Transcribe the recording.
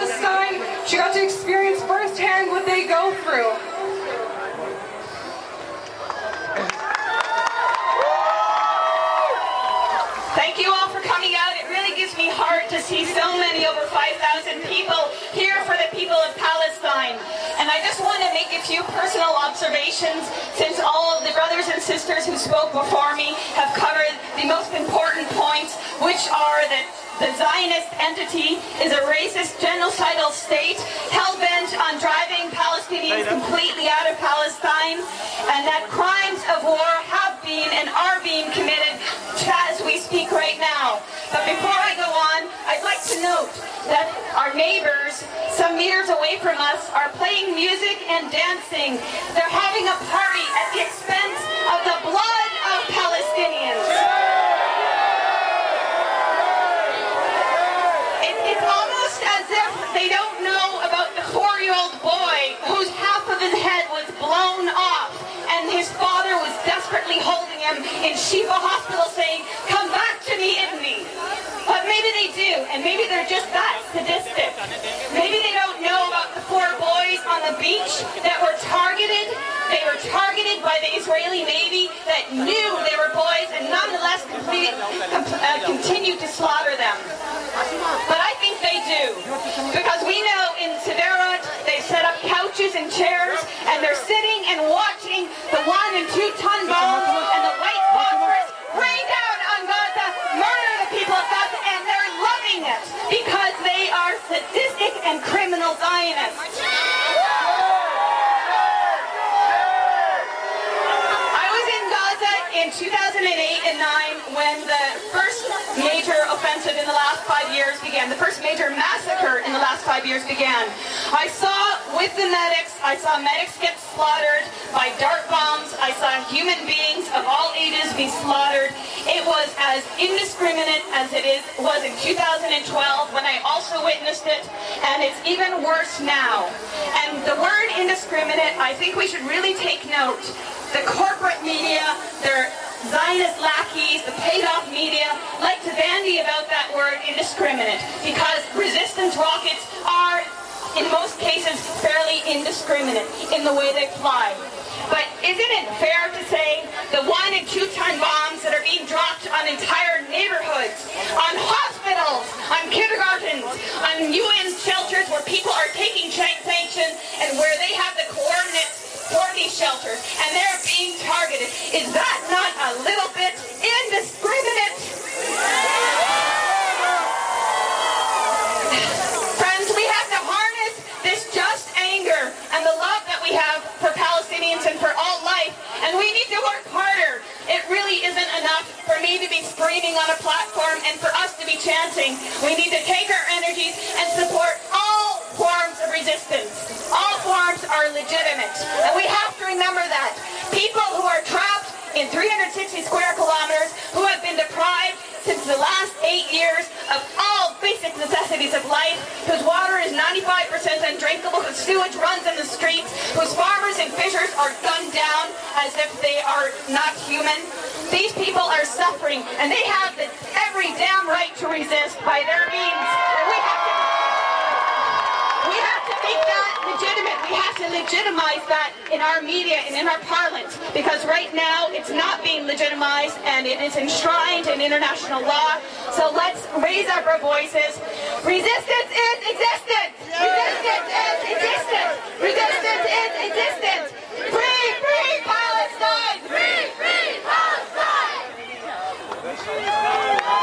Palestine, she got to experience firsthand what they go through. Thank you all for coming out. It really gives me heart to see so many, over 5,000 people here for the people of Palestine. And I just want to make a few personal observations, since all of the brothers and sisters who spoke before me have covered the most important points, which are that the Zionist entity is a racist, genocidal state hell-bent on driving Palestinians completely out of Palestine, and that crimes of war have been and are being committed as we speak right now. But before I go on, I'd like to note that our neighbors, some meters away from us, are playing music and dancing. They're having a party at the expense of the blood of Palestinians. It's almost as if they don't know about the 4-year-old boy whose half of his head was blown off, and his father was desperately holding him in Shifa Hospital saying, "Come back to me, Ibni." But maybe they do, and maybe they're just that sadistic. Maybe they don't know about the 4 boys on the beach that were targeted. They were targeted by the Israeli Navy that knew they were boys and nonetheless continued to slaughter them. But I think they do, because we know in Sderot they've set up couches and chairs, and they're sitting and watching the 1- and 2-ton bombs and the white phosphorus rain down on Gaza, murder the people of Gaza, and they're loving it because they are sadistic and criminal Zionists. I was in Gaza in 2008 and 9 when the first major offensive in the last 5 years began, the first major massacre in the last 5 years began. I saw with the medics, I saw medics get slaughtered by dart bombs. I saw human beings of all ages be slaughtered. It was as indiscriminate as it was in 2012 when I also witnessed it, and it's even worse now. And the word indiscriminate, I think we should really take note. The corporate media, their Zionist lackeys, the paid-off media, like to bandy about that word indiscriminate, because resistance rockets are, in most cases, fairly indiscriminate in the way they fly. But isn't it fair to say the 1- and 2-ton bombs that are being dropped on entire neighborhoods, on hospitals, on kindergartens, on UN shelters where people are taking sanctions and where they have the coordinates for these shelters, and they're being targeted? Is that not a little bit indiscriminate? Friends, we have to harness this just anger and the love that we have for Palestinians and for all life, and we need to work harder. It really isn't enough for me to be screaming on a platform and for us to be chanting. We need to take our energies and support all forms of resistance. All forms are legitimate. And we have to remember that. People who are trapped in 360 square kilometers, who have been deprived since the last 8 years of all basic necessities of life, whose water is 95% undrinkable, whose sewage runs in the streets, whose farmers and fishers are gunned down as if they are not human. These people are suffering, and they have every damn right to resist by their means. And we have to make that legitimate. We have to legitimize that in our media and in our parliament, because right now it's not being legitimized and it is enshrined in international law. So let's raise up our voices. Resistance is existence!